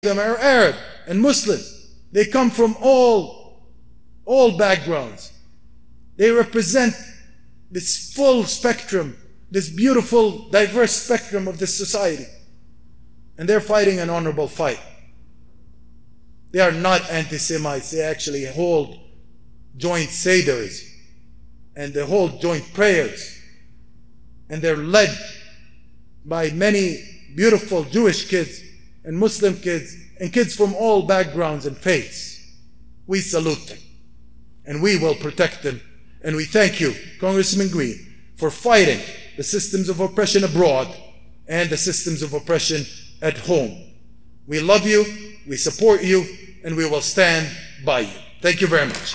them are Arab and Muslim. They come from all backgrounds. They represent this full spectrum, this beautiful, diverse spectrum of this society. And they're fighting an honorable fight. They are not anti-Semites. They actually hold joint seders and they hold joint prayers. And they're led by many beautiful Jewish kids and Muslim kids and kids from all backgrounds and faiths. We salute them and we will protect them. And we thank you, Congressman Green, for fighting the systems of oppression abroad and the systems of oppression at home. We love you, we support you, and we will stand by you. Thank you very much.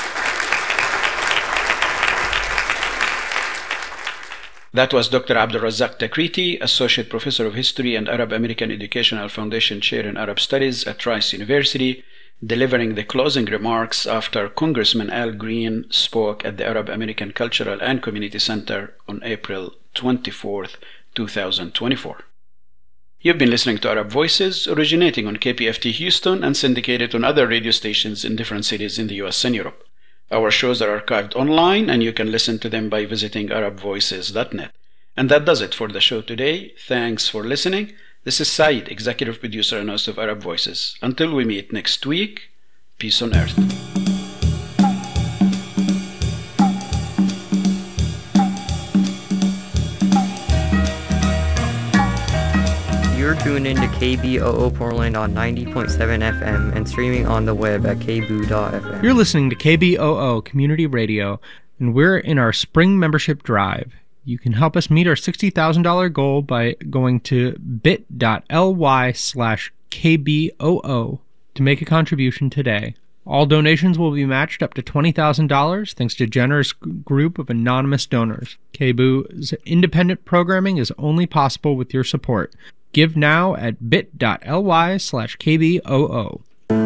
That was Dr. Abdulrazak Takriti, Associate Professor of History and Arab American Educational Foundation Chair in Arab Studies at Rice University, delivering the closing remarks after Congressman Al Green spoke at the Arab American Cultural and Community Center on April 24, 2024. You've been listening to Arab Voices, originating on KPFT Houston and syndicated on other radio stations in different cities in the US and Europe. Our shows are archived online and you can listen to them by visiting arabvoices.net. And that does it for the show today. Thanks for listening. This is Saeed, Executive Producer and host of Arab Voices. Until we meet next week, peace on earth. You're tuned into KBOO Portland on 90.7 FM and streaming on the web at kboo.fm. You're listening to KBOO Community Radio, and we're in our spring membership drive. You can help us meet our $60,000 goal by going to bit.ly/KBOO to make a contribution today. All donations will be matched up to $20,000 thanks to a generous group of anonymous donors. KBOO's independent programming is only possible with your support. Give now at bit.ly/KBOO.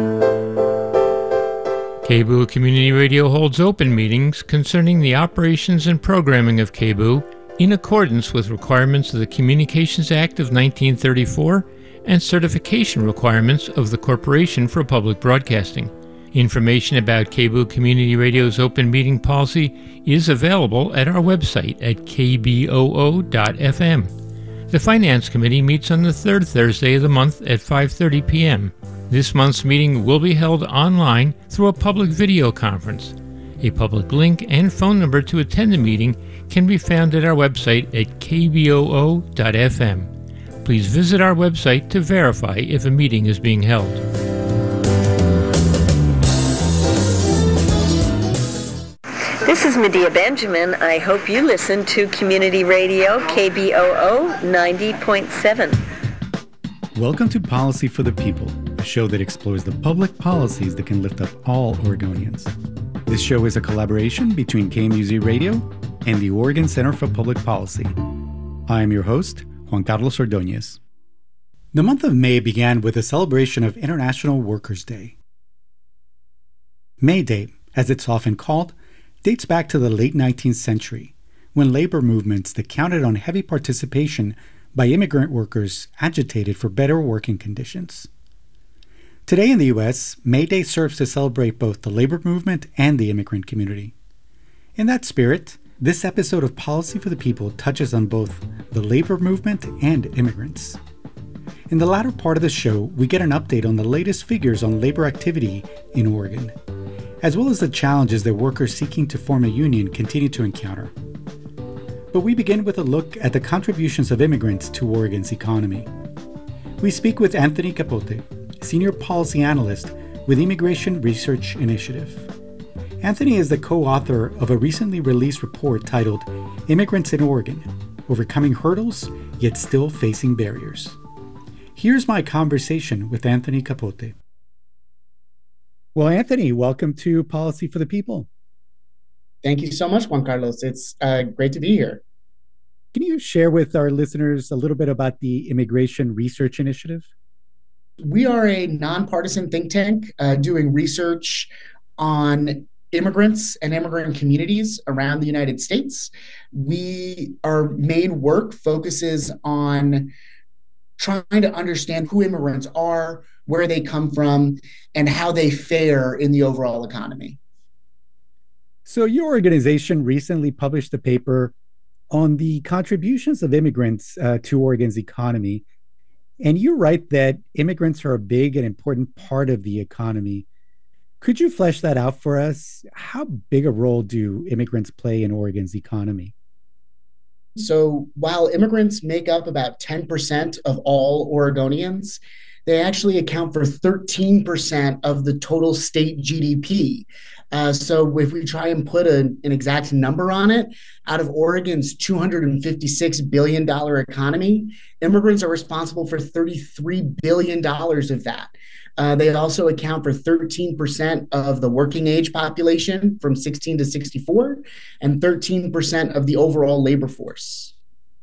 KBOO Community Radio holds open meetings concerning the operations and programming of KBOO in accordance with requirements of the Communications Act of 1934 and certification requirements of the Corporation for Public Broadcasting. Information about KBOO Community Radio's open meeting policy is available at our website at kboo.fm. The Finance Committee meets on the third Thursday of the month at 5:30 p.m. This month's meeting will be held online through a public video conference. A public link and phone number to attend the meeting can be found at our website at kboo.fm. Please visit our website to verify if a meeting is being held. This is Medea Benjamin. I hope you listen to Community Radio KBOO 90.7. Welcome to Policy for the People, a show that explores the public policies that can lift up all Oregonians. This show is a collaboration between KMUZ Radio and the Oregon Center for Public Policy. I am your host, Juan Carlos Ordóñez. The month of May began with a celebration of International Workers' Day. May Day, as it's often called, dates back to the late 19th century, when labor movements that counted on heavy participation by immigrant workers agitated for better working conditions. Today in the U.S., May Day serves to celebrate both the labor movement and the immigrant community. In that spirit, this episode of Policy for the People touches on both the labor movement and immigrants. In the latter part of the show, we get an update on the latest figures on labor activity in Oregon, as well as the challenges that workers seeking to form a union continue to encounter. But we begin with a look at the contributions of immigrants to Oregon's economy. We speak with Anthony Capote, Senior Policy Analyst with Immigration Research Initiative. Anthony is the co-author of a recently released report titled Immigrants in Oregon, Overcoming Hurdles, Yet Still Facing Barriers. Here's my conversation with Anthony Capote. Well, Anthony, welcome to Policy for the People. Thank you so much, Juan Carlos. It's great to be here. Can you share with our listeners a little bit about the Immigration Research Initiative? We are a nonpartisan think tank doing research on immigrants and immigrant communities around the United States. Our main work focuses on trying to understand who immigrants are, where they come from, and how they fare in the overall economy. So your organization recently published a paper on the contributions of immigrants to Oregon's economy. And you write that immigrants are a big and important part of the economy. Could you flesh that out for us? How big a role do immigrants play in Oregon's economy? So while immigrants make up about 10% of all Oregonians, they actually account for 13% of the total state GDP. So if we try and put an exact number on it, out of Oregon's $256 billion economy, immigrants are responsible for $33 billion of that. They also account for 13% of the working age population from 16 to 64 and 13% of the overall labor force.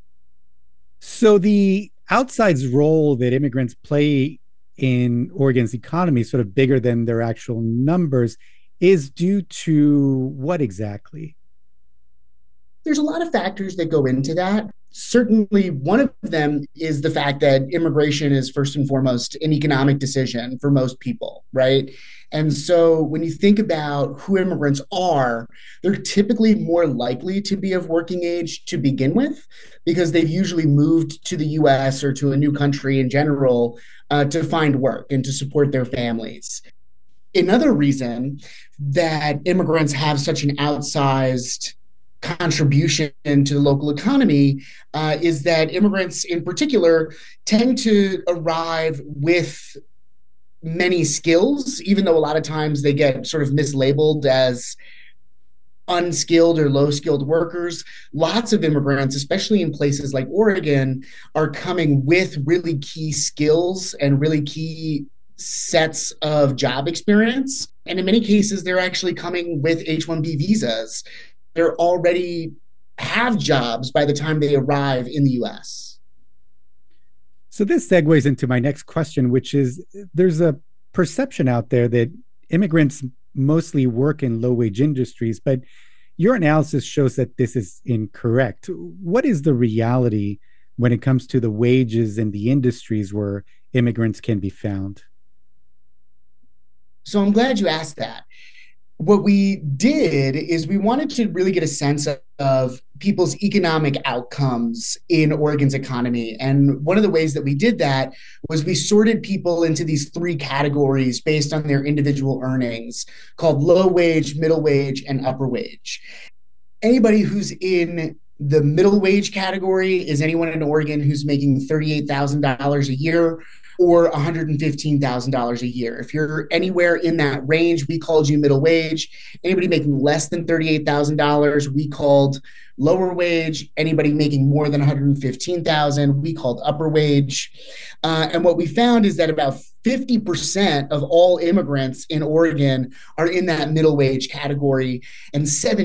So the outsized role that immigrants play in Oregon's economy, sort of bigger than their actual numbers, is due to what exactly? There's a lot of factors that go into that. Certainly, one of them is the fact that immigration is first and foremost an economic decision for most people, right? And so when you think about who immigrants are, they're typically more likely to be of working age to begin with, because they've usually moved to the US or to a new country in general to find work and to support their families. Another reason that immigrants have such an outsized contribution to the local economy is that immigrants in particular tend to arrive with many skills, even though a lot of times they get sort of mislabeled as unskilled or low-skilled workers. Lots of immigrants, especially in places like Oregon, are coming with really key skills and really key sets of job experience. And in many cases, they're actually coming with H-1B visas. They're already have jobs by the time they arrive in the US. So this segues into my next question, which is there's a perception out there that immigrants mostly work in low-wage industries, but your analysis shows that this is incorrect. What is the reality when it comes to the wages in the industries where immigrants can be found? So I'm glad you asked that. What we did is we wanted to really get a sense of people's economic outcomes in Oregon's economy. And one of the ways that we did that was we sorted people into these three categories based on their individual earnings, called low wage, middle wage, and upper wage. Anybody who's in the middle wage category is anyone in Oregon who's making $38,000 a year or $115,000 a year. If you're anywhere in that range, we called you middle wage. Anybody making less than $38,000, we called lower wage. Anybody making more than $115,000, we called upper wage. And what we found is that about 50% of all immigrants in Oregon are in that middle wage category, and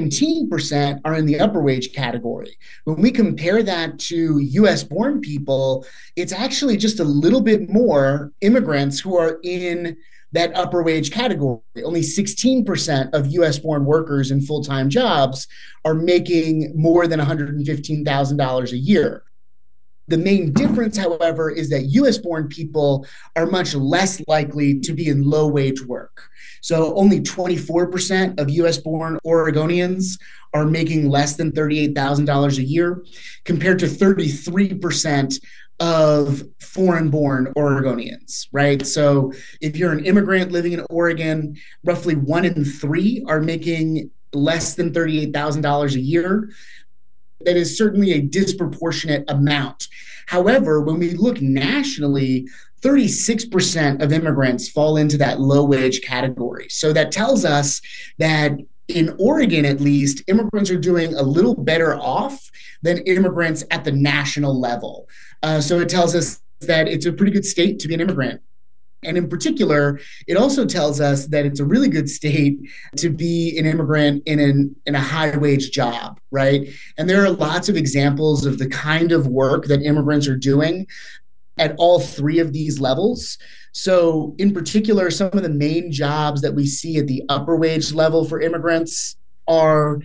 17% are in the upper wage category. When we compare that to US born people, it's actually just a little bit more immigrants who are in that upper wage category. Only 16% of US born workers in full-time jobs are making more than $115,000 a year. The main difference, however, is that US born people are much less likely to be in low wage work. So only 24% of US born Oregonians are making less than $38,000 a year, compared to 33% of foreign born Oregonians, right? So if you're an immigrant living in Oregon, roughly 1 in 3 are making less than $38,000 a year. That is certainly a disproportionate amount. However, when we look nationally, 36% of immigrants fall into that low wage category. So that tells us that in Oregon, at least, immigrants are doing a little better off than immigrants at the national level. So it tells us that it's a pretty good state to be an immigrant. And in particular, it also tells us that it's a really good state to be an immigrant in a high wage job, right? And there are lots of examples of the kind of work that immigrants are doing at all three of these levels. So in particular, some of the main jobs that we see at the upper wage level for immigrants are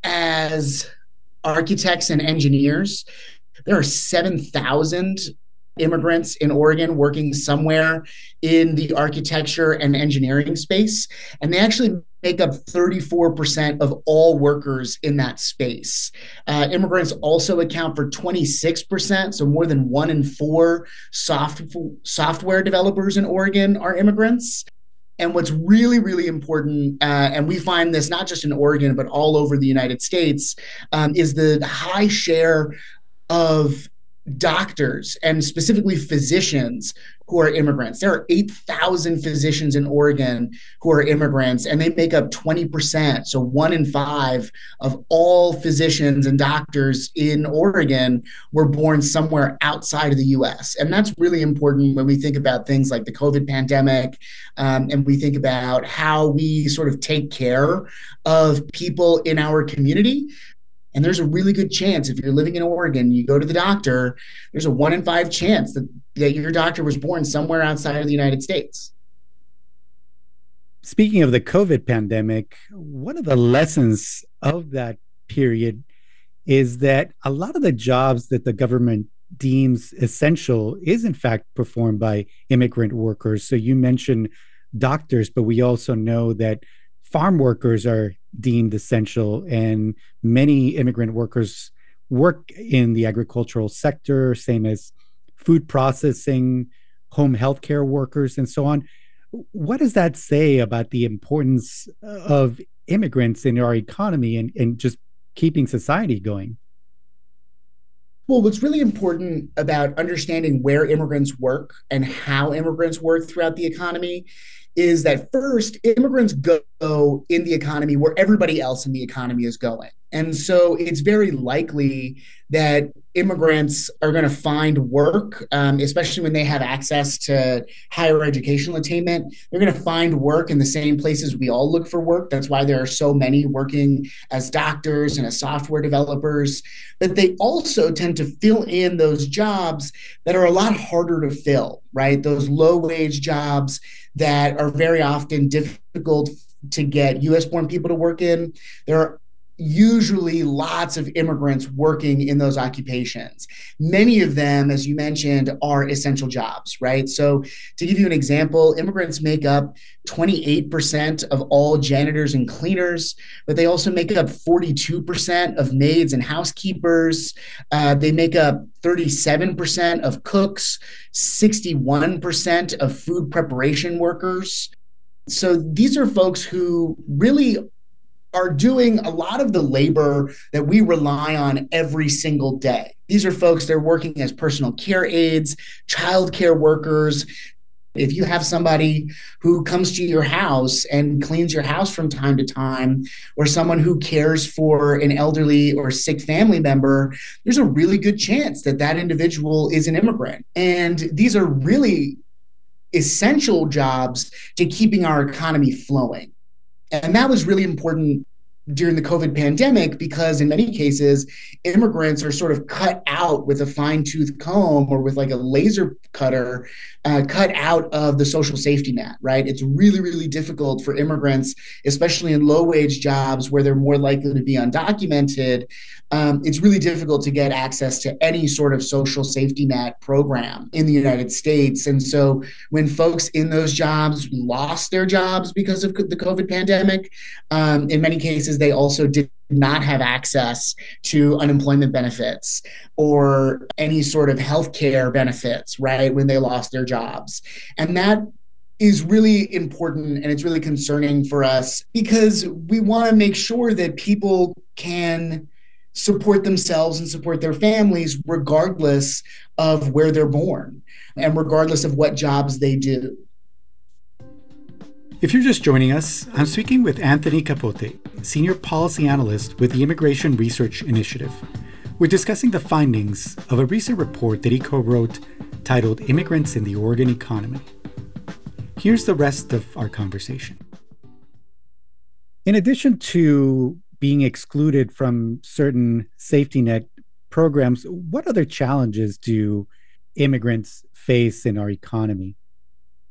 as architects and engineers. There are 7,000 immigrants in Oregon working somewhere in the architecture and engineering space, and they actually make up 34% of all workers in that space. Immigrants also account for 26%, so more than 1 in 4 software developers in Oregon are immigrants. And what's really, really important, and we find this not just in Oregon, but all over the United States, is the high share of doctors and specifically physicians who are immigrants. There are 8,000 physicians in Oregon who are immigrants, and they make up 20%. So 1 in 5 of all physicians and doctors in Oregon were born somewhere outside of the US. And that's really important when we think about things like the COVID pandemic, and we think about how we sort of take care of people in our community. And there's a really good chance if you're living in Oregon, you go to the doctor, there's a 1 in 5 chance that your doctor was born somewhere outside of the United States. Speaking of the COVID pandemic, one of the lessons of that period is that a lot of the jobs that the government deems essential is in fact performed by immigrant workers. So you mentioned doctors, but we also know that farm workers are deemed essential, and many immigrant workers work in the agricultural sector, same as food processing, home healthcare workers, and so on. What does that say about the importance of immigrants in our economy and just keeping society going? Well, what's really important about understanding where immigrants work and how immigrants work throughout the economy is that first, immigrants go in the economy where everybody else in the economy is going. And so it's very likely that immigrants are going to find work, especially when they have access to higher educational attainment. They're going to find work in the same places we all look for work. That's why there are so many working as doctors and as software developers. But they also tend to fill in those jobs that are a lot harder to fill, right? Those low-wage jobs that are very often difficult to get US-born people to work in. There are usually lots of immigrants working in those occupations. Many of them, as you mentioned, are essential jobs, right? So to give you an example, immigrants make up 28% of all janitors and cleaners, but they also make up 42% of maids and housekeepers. They make up 37% of cooks, 61% of food preparation workers. So these are folks who really are doing a lot of the labor that we rely on every single day. These are folks, they're working as personal care aides, childcare workers. If you have somebody who comes to your house and cleans your house from time to time, or someone who cares for an elderly or sick family member, there's a really good chance that that individual is an immigrant. And these are really essential jobs to keeping our economy flowing. And that was really important during the COVID pandemic because in many cases, immigrants are sort of cut out with a fine-tooth comb or with like a laser cutter, cut out of the social safety net, right? It's really, really difficult for immigrants, especially in low-wage jobs where they're more likely to be undocumented. It's really difficult to get access to any sort of social safety net program in the United States. And so when folks in those jobs lost their jobs because of the COVID pandemic, in many cases, they also did not have access to unemployment benefits or any sort of healthcare benefits, right, when they lost their jobs. And that is really important and it's really concerning for us because we want to make sure that people can support themselves and support their families regardless of where they're born and regardless of what jobs they do. If you're just joining us, I'm speaking with Anthony Capote, Senior Policy Analyst with the Immigration Research Initiative. We're discussing the findings of a recent report that he co-wrote titled Immigrants in the Oregon Economy. Here's the rest of our conversation. In addition to being excluded from certain safety net programs, what other challenges do immigrants face in our economy?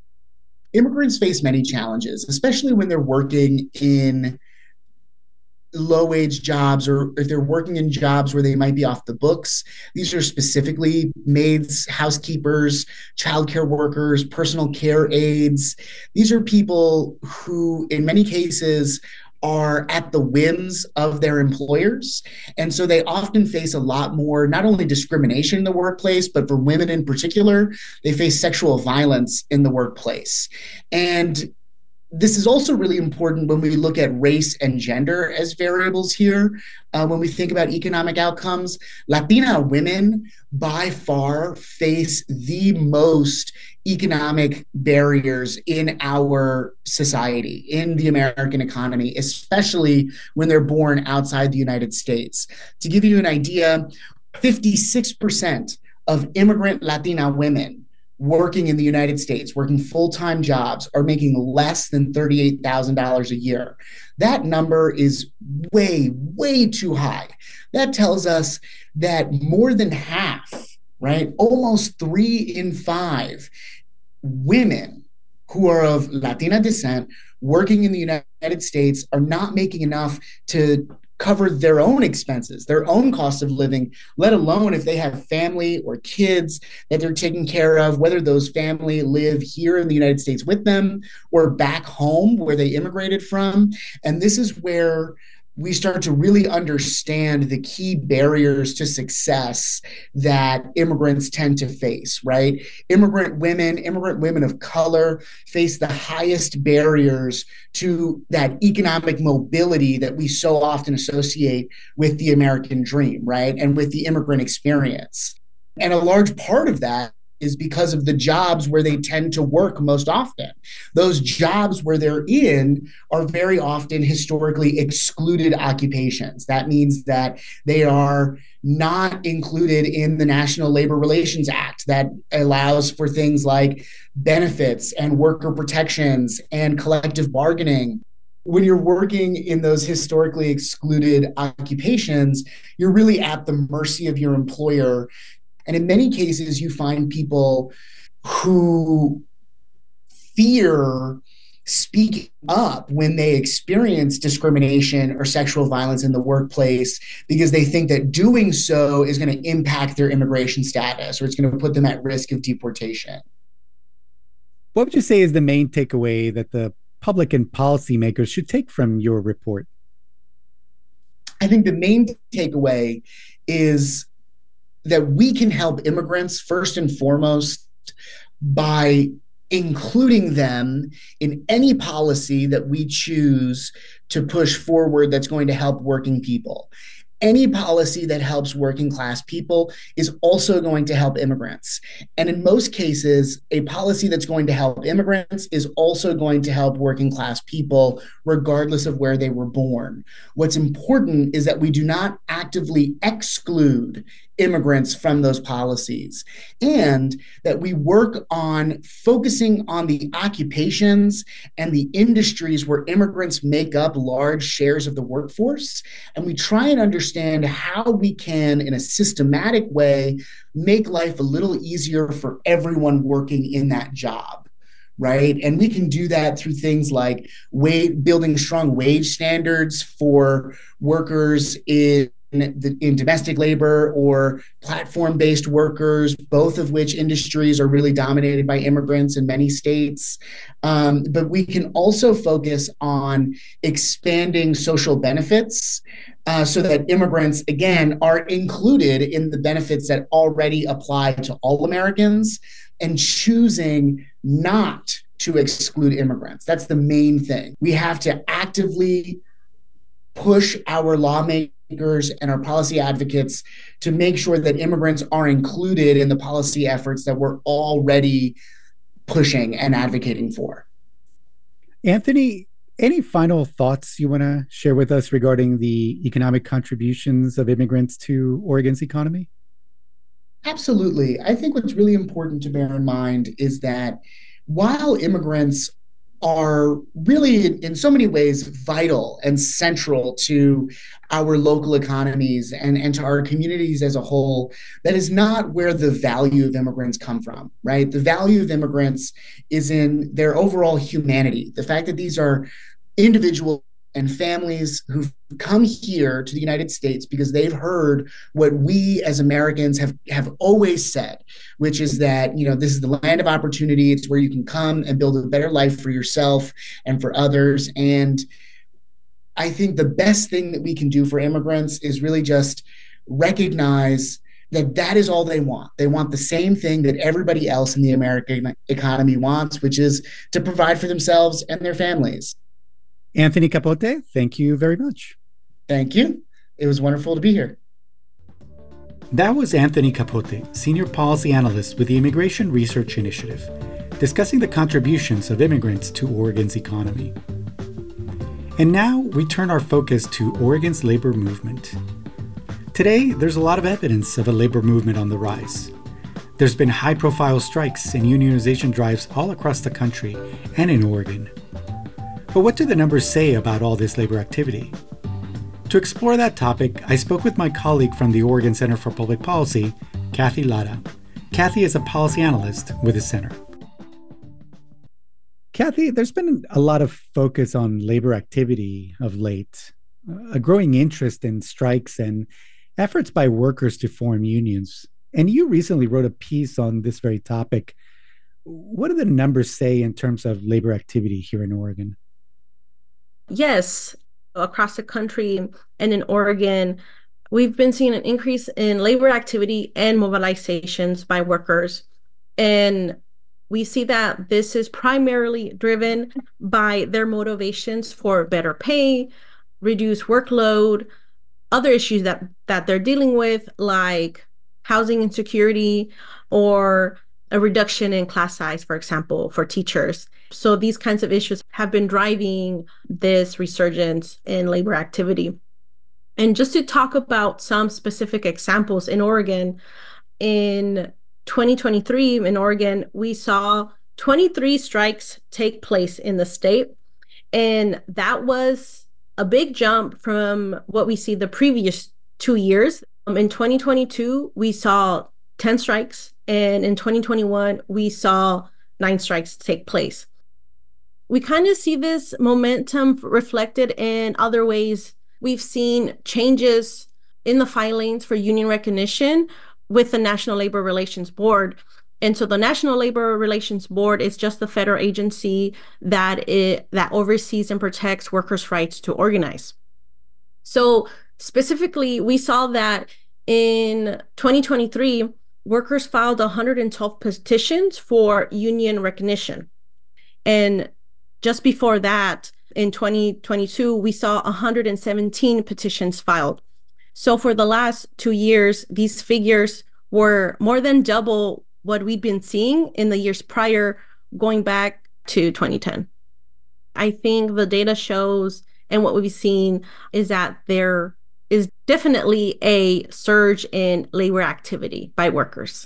Immigrants face many challenges, especially when they're working in low wage jobs, or if they're working in jobs where they might be off the books. These are specifically maids, housekeepers, childcare workers, personal care aides. These are people who, in many cases, are at the whims of their employers. And so they often face a lot more, not only discrimination in the workplace, but for women in particular, they face sexual violence in the workplace. And this is also really important when we look at race and gender as variables here. When we think about economic outcomes, Latina women by far face the most economic barriers in our society, in the American economy, especially when they're born outside the United States. To give you an idea, 56% of immigrant Latina women working in the United States, working full-time jobs, are making less than $38,000 a year. That number is way, way too high. That tells us that more than half, right, almost 3 in 5 women who are of Latina descent working in the United States are not making enough to cover their own expenses, their own cost of living, let alone if they have family or kids that they're taking care of, whether those family live here in the United States with them or back home where they immigrated from. And this is where we start to really understand the key barriers to success that immigrants tend to face, right? Immigrant women of color face the highest barriers to that economic mobility that we so often associate with the American dream, right? And with the immigrant experience. And a large part of that is because of the jobs where they tend to work most often. Those jobs where they're in are very often historically excluded occupations. That means that they are not included in the National Labor Relations Act that allows for things like benefits and worker protections and collective bargaining. When you're working in those historically excluded occupations, you're really at the mercy of your employer. And in many cases, you find people who fear speaking up when they experience discrimination or sexual violence in the workplace because they think that doing so is going to impact their immigration status or it's going to put them at risk of deportation. What would you say is the main takeaway that the public and policymakers should take from your report? I think the main takeaway is that we can help immigrants first and foremost by including them in any policy that we choose to push forward that's going to help working people. Any policy that helps working class people is also going to help immigrants. And in most cases, a policy that's going to help immigrants is also going to help working class people, regardless of where they were born. What's important is that we do not actively exclude immigrants from those policies, and that we work on focusing on the occupations and the industries where immigrants make up large shares of the workforce. And we try and understand how we can, in a systematic way, make life a little easier for everyone working in that job. Right. And we can do that through things like building strong wage standards for workers in domestic labor or platform-based workers, both of which industries are really dominated by immigrants in many states. But we can also focus on expanding social benefits so that immigrants, again, are included in the benefits that already apply to all Americans and choosing not to exclude immigrants. That's the main thing. We have to actively push our lawmakers and our policy advocates to make sure that immigrants are included in the policy efforts that we're already pushing and advocating for. Anthony, any final thoughts you want to share with us regarding the economic contributions of immigrants to Oregon's economy? Absolutely. I think what's really important to bear in mind is that while immigrants are really in so many ways vital and central to our local economies and to our communities as a whole, that is not where the value of immigrants come from, right? The value of immigrants is in their overall humanity. The fact that these are individuals and families who've come here to the United States because they've heard what we as Americans have always said, which is that, this is the land of opportunity. It's where you can come and build a better life for yourself and for others. And I think the best thing that we can do for immigrants is really just recognize that is all they want. They want the same thing that everybody else in the American economy wants, which is to provide for themselves and their families. Anthony Capote, thank you very much. Thank you. It was wonderful to be here. That was Anthony Capote, Senior Policy Analyst with the Immigration Research Initiative, discussing the contributions of immigrants to Oregon's economy. And now we turn our focus to Oregon's labor movement. Today, there's a lot of evidence of a labor movement on the rise. There's been high-profile strikes and unionization drives all across the country and in Oregon. But what do the numbers say about all this labor activity? To explore that topic, I spoke with my colleague from the Oregon Center for Public Policy, Kathy Lara. Kathy is a policy analyst with the center. Kathy, there's been a lot of focus on labor activity of late, a growing interest in strikes and efforts by workers to form unions. And you recently wrote a piece on this very topic. What do the numbers say in terms of labor activity here in Oregon? Yes, across the country and in Oregon, we've been seeing an increase in labor activity and mobilizations by workers. And we see that this is primarily driven by their motivations for better pay, reduced workload, other issues that they're dealing with, like housing insecurity or a reduction in class size, for example, for teachers. So these kinds of issues have been driving this resurgence in labor activity. And just to talk about some specific examples in Oregon, in 2023 in Oregon, we saw 23 strikes take place in the state. And that was a big jump from what we see the previous 2 years. In 2022, we saw 10 strikes. And in 2021, we saw 9 strikes take place. We kind of see this momentum reflected in other ways. We've seen changes in the filings for union recognition with the National Labor Relations Board. And so the National Labor Relations Board is just the federal agency that oversees and protects workers' rights to organize. So specifically, we saw that in 2023, workers filed 112 petitions for union recognition. And just before that, in 2022, we saw 117 petitions filed. So for the last 2 years, these figures were more than double what we'd been seeing in the years prior, going back to 2010. I think the data shows, and what we've seen is that there is definitely a surge in labor activity by workers.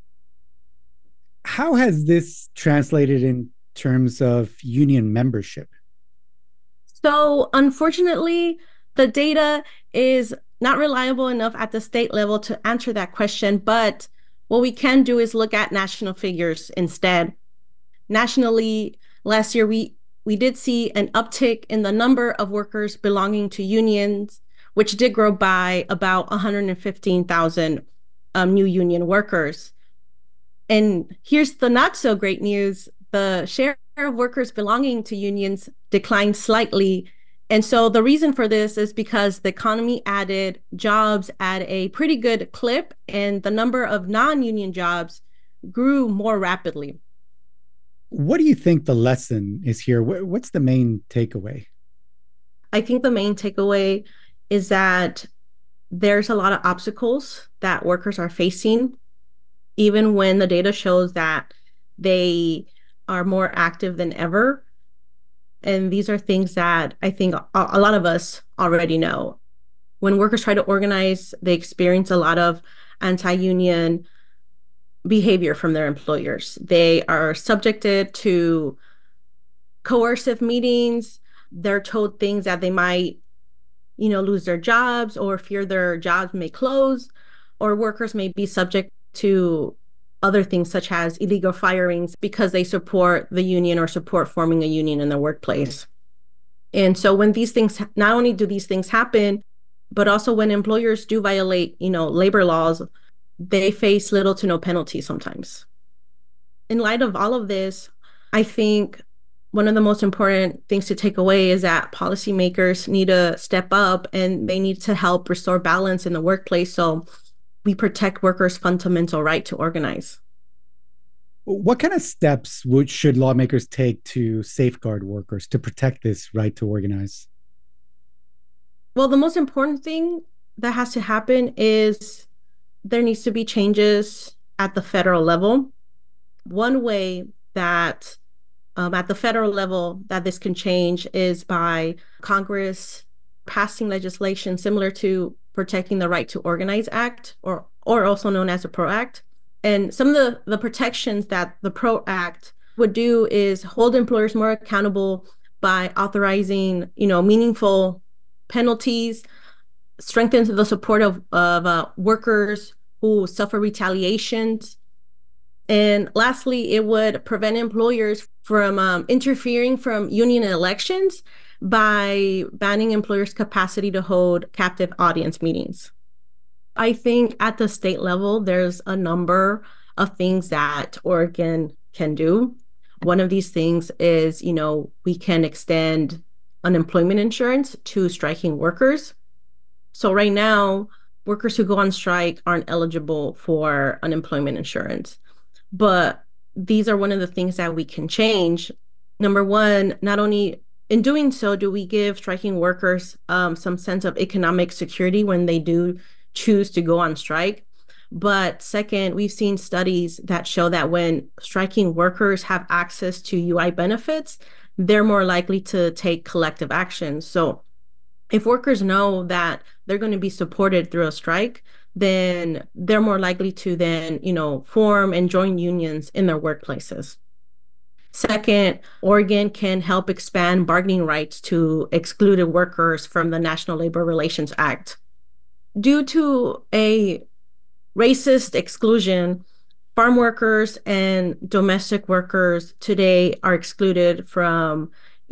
How has this translated in terms of union membership? So unfortunately, the data is not reliable enough at the state level to answer that question, but what we can do is look at national figures instead. Nationally, last year, we did see an uptick in the number of workers belonging to unions, which did grow by about 115,000 new union workers. And here's the not so great news. The share of workers belonging to unions declined slightly. And so the reason for this is because the economy added jobs at a pretty good clip, and the number of non-union jobs grew more rapidly. What do you think the lesson is here? What's the main takeaway? I think the main takeaway is that there's a lot of obstacles that workers are facing, even when the data shows that they are more active than ever. And these are things that I think a lot of us already know. When workers try to organize, they experience a lot of anti-union behavior from their employers. They are subjected to coercive meetings. They're told things that they might, lose their jobs or fear their jobs may close, or workers may be subject to other things such as illegal firings because they support the union or support forming a union in their workplace. And so when these things, not only do these things happen, but also when employers do violate, labor laws, they face little to no penalty sometimes. In light of all of this, I think one of the most important things to take away is that policymakers need to step up and they need to help restore balance in the workplace so we protect workers' fundamental right to organize. What kind of steps should lawmakers take to safeguard workers, to protect this right to organize? Well, the most important thing that has to happen is there needs to be changes at the federal level. One way that at the federal level that this can change is by Congress passing legislation similar to Protecting the Right to Organize Act, or also known as the PRO Act. And some of the protections that the PRO Act would do is hold employers more accountable by authorizing, meaningful penalties, strengthens the support of workers who suffer retaliations. And lastly, it would prevent employers from interfering from union elections by banning employers' capacity to hold captive audience meetings. I think at the state level, there's a number of things that Oregon can do. One of these things is, we can extend unemployment insurance to striking workers. So right now, workers who go on strike aren't eligible for unemployment insurance. But these are one of the things that we can change. Number one, not only in doing so do we give striking workers some sense of economic security when they do choose to go on strike. But second, we've seen studies that show that when striking workers have access to UI benefits, they're more likely to take collective action. So if workers know that they're going to be supported through a strike, then they're more likely to then, form and join unions in their workplaces. Second, Oregon can help expand bargaining rights to excluded workers from the National Labor Relations Act. Due to a racist exclusion, farm workers and domestic workers today are excluded from,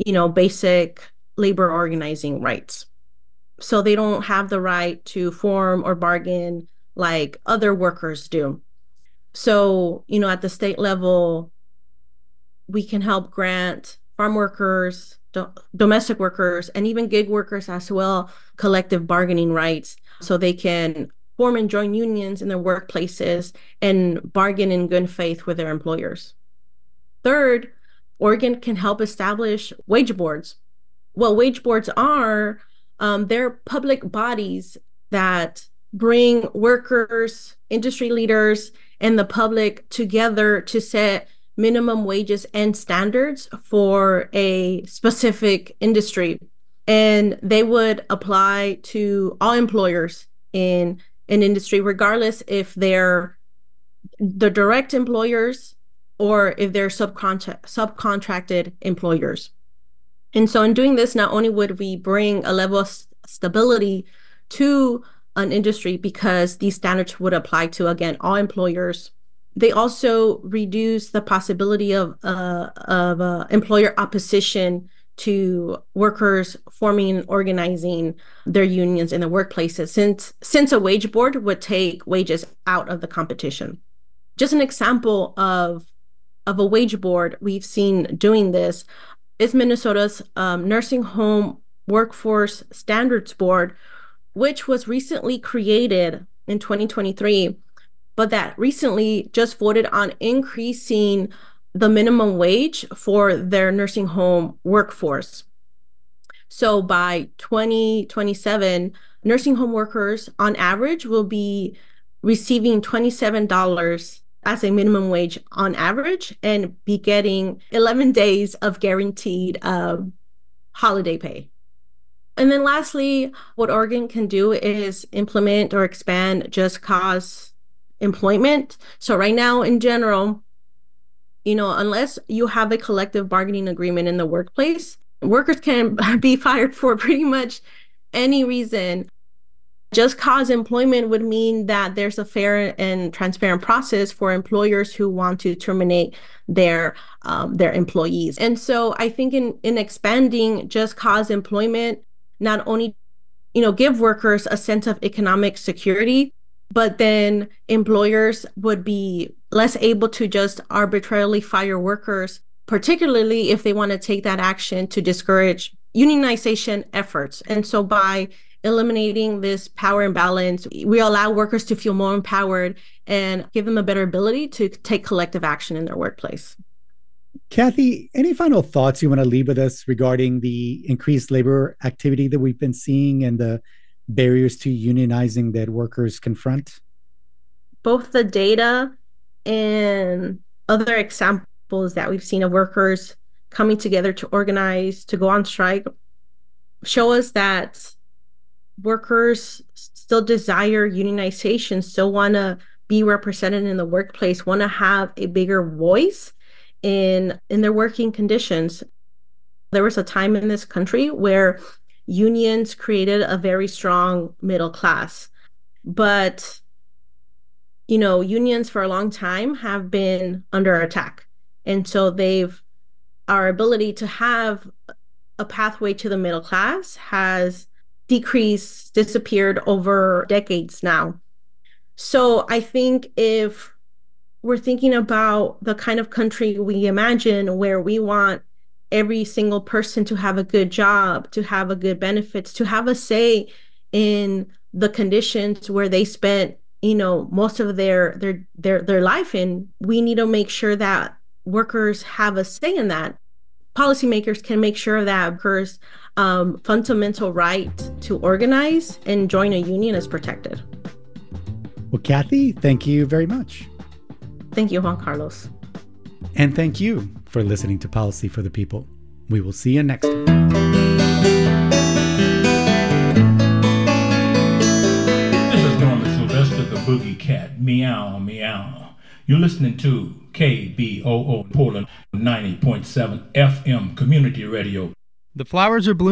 basic labor organizing rights. So they don't have the right to form or bargain like other workers do. So, at the state level, we can help grant farm workers, domestic workers, and even gig workers as well, collective bargaining rights so they can form and join unions in their workplaces and bargain in good faith with their employers. Third, Oregon can help establish wage boards. What wage boards are, they're public bodies that bring workers, industry leaders, and the public together to set minimum wages and standards for a specific industry. And they would apply to all employers in an industry, regardless if they're the direct employers or if they're subcontracted employers. And so in doing this, not only would we bring a level of stability to an industry because these standards would apply to, again, all employers, they also reduce the possibility of employer opposition to workers forming and organizing their unions in the workplaces, since a wage board would take wages out of the competition. Just an example of a wage board we've seen doing this is Minnesota's Nursing Home Workforce Standards Board, which was recently created in 2023, but that recently just voted on increasing the minimum wage for their nursing home workforce. So by 2027, nursing home workers on average will be receiving $27 as a minimum wage on average and be getting 11 days of guaranteed holiday pay. And then lastly, what Oregon can do is implement or expand just cause employment. So right now, in general, unless you have a collective bargaining agreement in the workplace, workers can be fired for pretty much any reason. Just cause employment would mean that there's a fair and transparent process for employers who want to terminate their employees. And so I think in expanding just cause employment, not only give workers a sense of economic security, but then employers would be less able to just arbitrarily fire workers, particularly if they want to take that action to discourage unionization efforts. And so by eliminating this power imbalance, we allow workers to feel more empowered and give them a better ability to take collective action in their workplace. Kathy, any final thoughts you want to leave with us regarding the increased labor activity that we've been seeing and the barriers to unionizing that workers confront? Both the data and other examples that we've seen of workers coming together to organize, to go on strike, show us that workers still desire unionization, still want to be represented in the workplace, want to have a bigger voice in their working conditions. There was a time in this country where unions created a very strong middle class. But, unions for a long time have been under attack. And so our ability to have a pathway to the middle class has disappeared over decades now. So I think if we're thinking about the kind of country we imagine where we want every single person to have a good job, to have a good benefits, to have a say in the conditions where they spent, most of their life in, we need to make sure that workers have a say in that. Policymakers can make sure that workers' fundamental right to organize and join a union is protected. Well, Kathy, thank you very much. Thank you, Juan Carlos. And thank you for listening to Policy for the People. We will see you next time. This is Norman Sylvester, the Boogie Cat. Meow, meow. You're listening to KBOO Portland 90.7 FM Community Radio. The flowers are blooming.